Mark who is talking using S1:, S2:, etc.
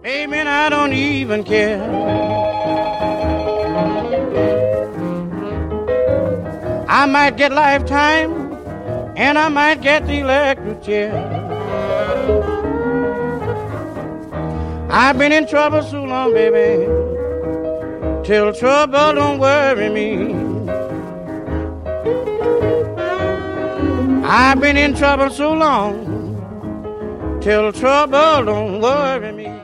S1: Amen, I don't even care. I might get lifetime, and I might get the electric chair. I've been in trouble so long, baby, till trouble don't worry me. I've been in trouble so long, till trouble don't worry me.